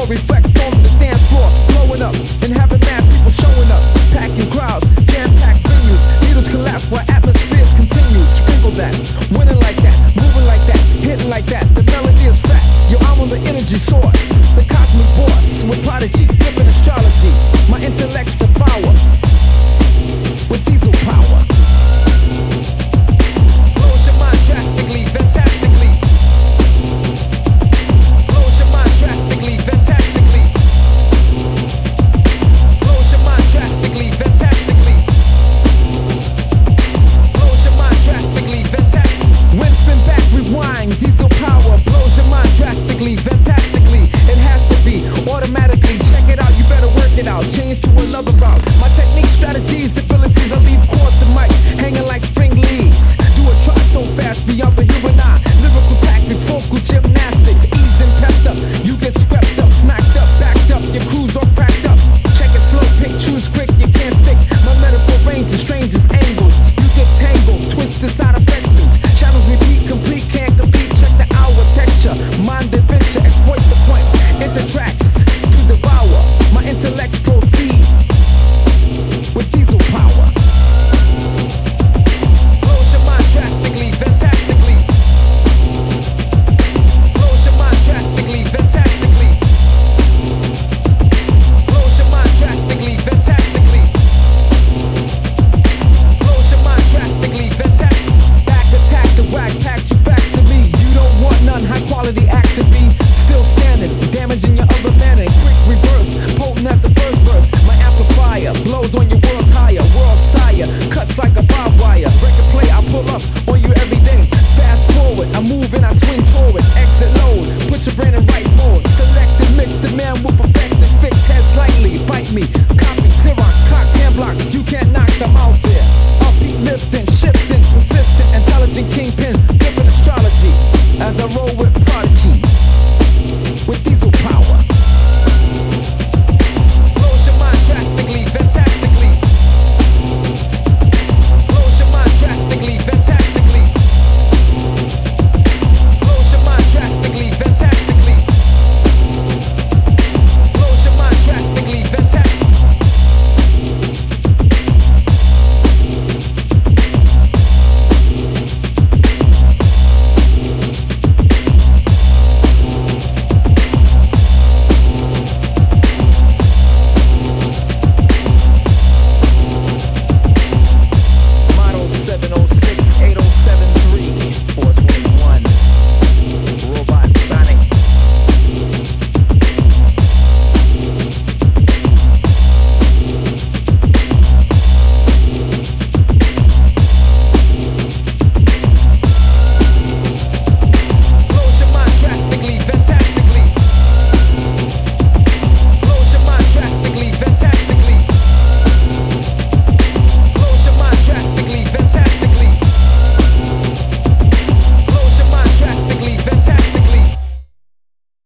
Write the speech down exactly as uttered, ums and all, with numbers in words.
reflects on the dance floor, blowing up and having mad people showing up, packing crowds, jam-packed venues. Needles collapse while atmospheres continue. Sprinkle that, winning like that, moving like that, hitting like that. The melody is fat. Yo, I'm on the energy source, the cosmic boss with prodigy, flipping astrology. My intellect's the power with diesel power. Blows your mind drastically, fantastically. Blows your mind drastically, fantastically. Blows your mind drastically, fantastically. Blows your mind drastically, fantastically. When spin back, rewind, diesel power. Blows your mind drastically, fantastically. It has to be automatically. Check it out, you better work it out. Change to another route. My technique, strategies, abilities, I leave chords and mic hanging like spring leaves. Do a try so fast beyond the human eye. Lyrical tactics, vocal gymnastics, ease and pepped up. You get swept up, smacked up, backed up. Your crew's all cracked up. Check it slow, pick, choose quick. You can't stick. My metaphor range is strangest angles. You get tangled, twisted side affections. Channels repeat, complete, can't compete. Check the hour texture, mind adventure, exploit the point. Enter tracks to devour. My intellects proceed with diesel power. Blows your mind drastically, fantastically. Blows your mind drastically, fantastically. Blows your mind drastically, fantastically. Blows your mind drastically, fantastically. Back attack the whack, pack you back to me. You don't want none, high quality action be still standing, damaging your other man in quick reverse, potent as the first verse. My amplifier blows on your world's higher, world sire, cuts like a barbed wire. Record play, I pull up on you every day. Fast forward, I move and I swing toward. Exit load, put your brain in right mode. Select and mix, the man will perfect and fix. Heads lightly, bite me, copy, Xerox, clocks, hand blocks. You can't knock them out there. Upbeat, lifting, shifting, persistent, intelligent kingpin, flipping astrology. As I roll with